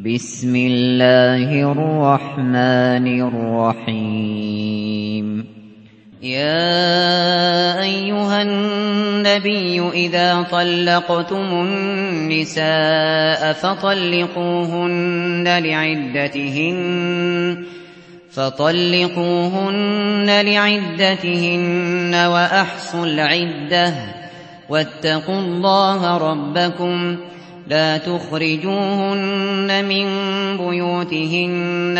بسم الله الرحمن الرحيم يا أيها النبي إذا طلقتم النساء فطلقوهن لعدتهن وأحصوا العدة واتقوا الله ربكم لا تخرجوهن من بيوتهن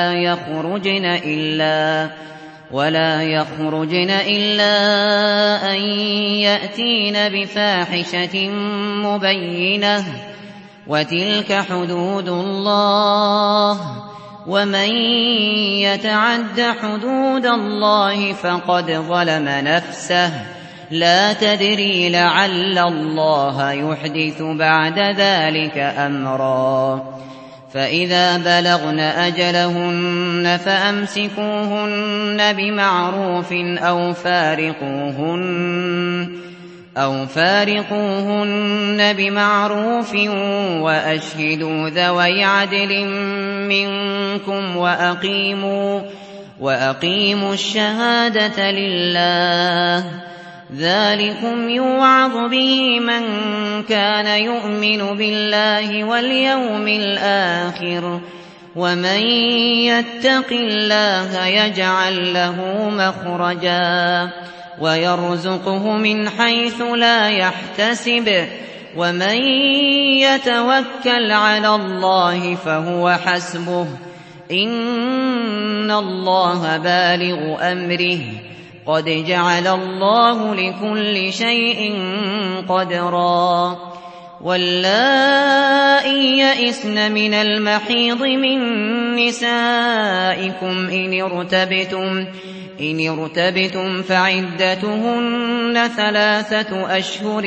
ولا يخرجن إلا أن يأتين بفاحشة مبينة وتلك حدود الله ومن يتعد حدود الله فقد ظلم نفسه لا تدري لعل الله يحدث بعد ذلك أمرا فإذا بلغن أجلهن فأمسكوهن بمعروف أو فارقوهن بمعروف وأشهدوا ذوي عدل منكم وأقيموا الشهادة لله ذلكم يوعظ به من كان يؤمن بالله واليوم الآخر ومن يتق الله يجعل له مخرجا ويرزقه من حيث لا يحتسب ومن يتوكل على الله فهو حسبه إن الله بالغ أمره قد جعل الله لكل شيء قدرا واللائي يئسن من المحيض من نسائكم إن ارتبتم فعدتهن 3 أشهر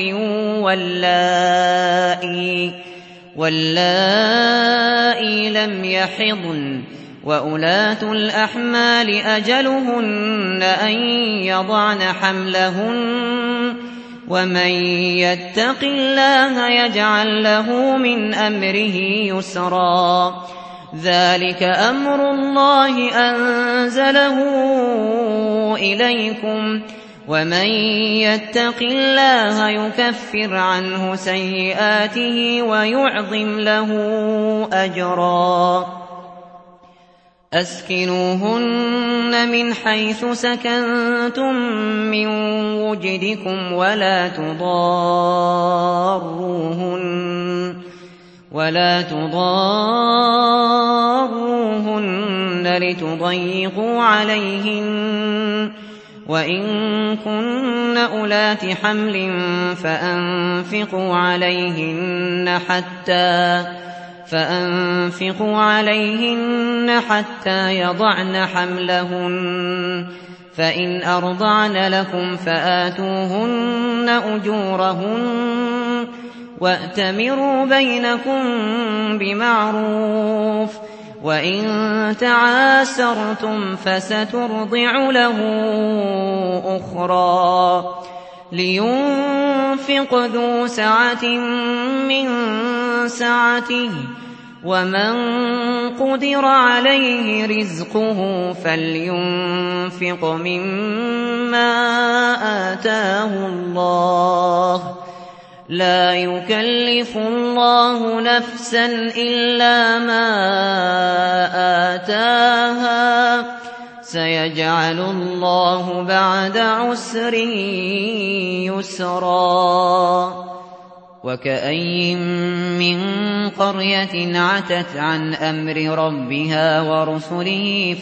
واللائي لم يحضن وأولاة الأحمال أجلهن أن يضعن حملهن ومن يتق الله يجعل له من أمره يسرا ذلك أمر الله أنزله إليكم ومن يتق الله يكفر عنه سيئاته ويعظم له أجرا أسكنوهن من حيث سكنتم من وجدكم ولا تضاروهن لتضيقوا عليهن وإن كن أولات حمل فأنفقوا عليهن حتى يضعن حملهن فإن أرضعن لكم فآتوهن أجورهن وأتمروا بينكم بمعروف وإن تعاسرتم فسترضع له أخرى لينفق ذو سعة من سعته ومن قدر عليه رزقه فلينفق مما آتاه الله لا يكلف الله نفسا إلا ما آتاها سيجعل الله بعد عسر يسرا وكأين من قرية عتت عن أمر ربها ورسله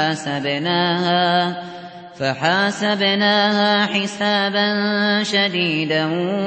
فحاسبناها حسابا شديدا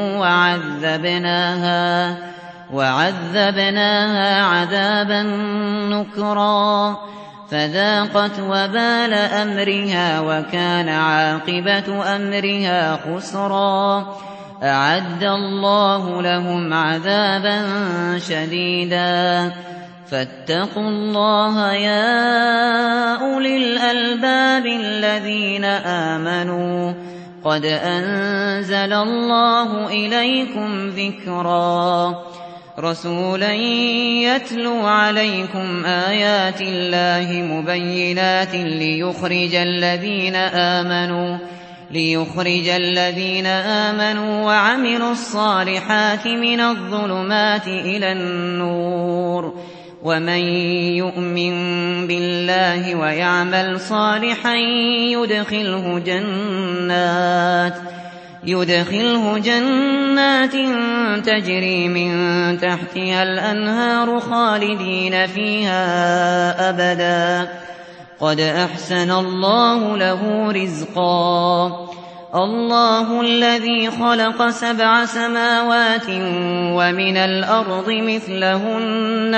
وعذبناها عذابا نكرا فذاقت وبال أمرها وكان عاقبة أمرها خسرا أعد الله لهم عذابا شديدا فاتقوا الله يا أولي الألباب الذين آمنوا قد أنزل الله إليكم ذكرا رسولا يتلو عليكم آيات الله مبينات ليخرج الذين آمنوا وعملوا الصالحات من الظلمات إلى النور ومن يؤمن بالله ويعمل صالحا يدخله جنات تجري من تحتها الأنهار خالدين فيها أبدا قد أحسن الله له رزقا الله الذي خلق 7 سماوات ومن الأرض مثلهن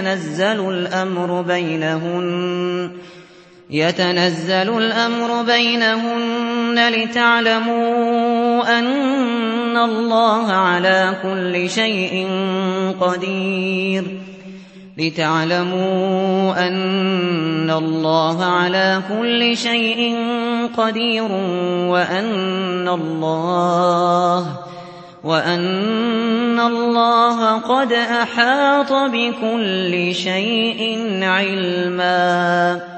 يتنزل الأمر بينهن لتعلموا أن الله على كل شيء قدير وأن الله قد أحاط بكل شيء علما